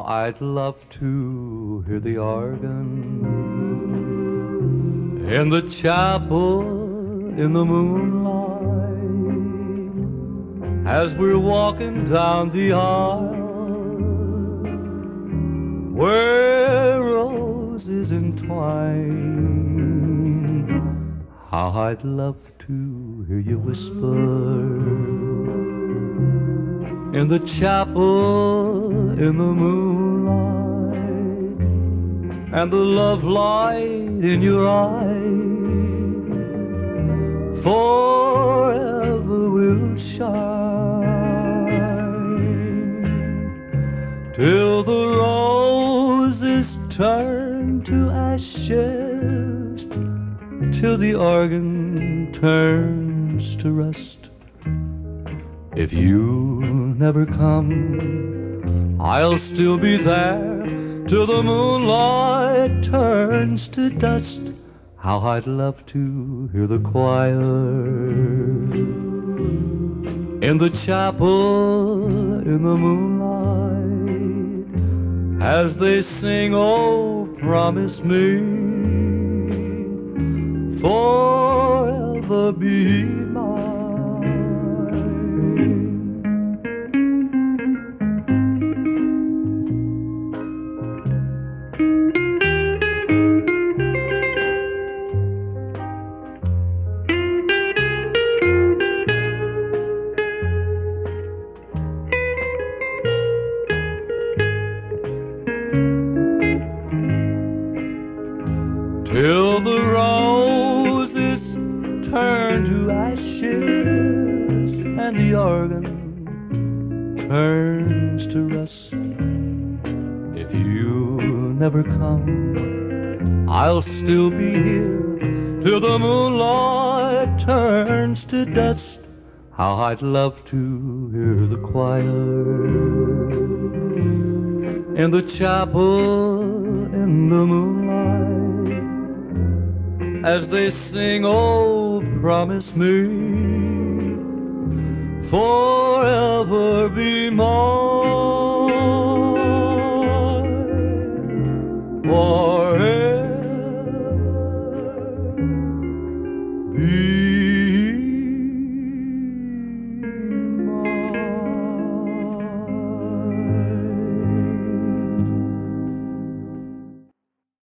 I'd love to hear the organ in the chapel in the moonlight as we're walking down the aisle where roses entwine. How I'd love to hear you whisper in the chapel in the moonlight, and the love light in your eyes forever will shine till the roses turn to ashes, till the organ turns to rust. If you never come, I'll still be there till the moonlight turns to dust. How I'd love to hear the choir in the chapel in the moonlight as they sing, oh, promise me forever be mine. Till the roses turn to ashes and the organ turns to rust. If you never come, I'll still be here till the moonlight turns to dust. How I'd love to hear the choir in the chapel in the moonlight as they sing, oh, promise me forever be mine.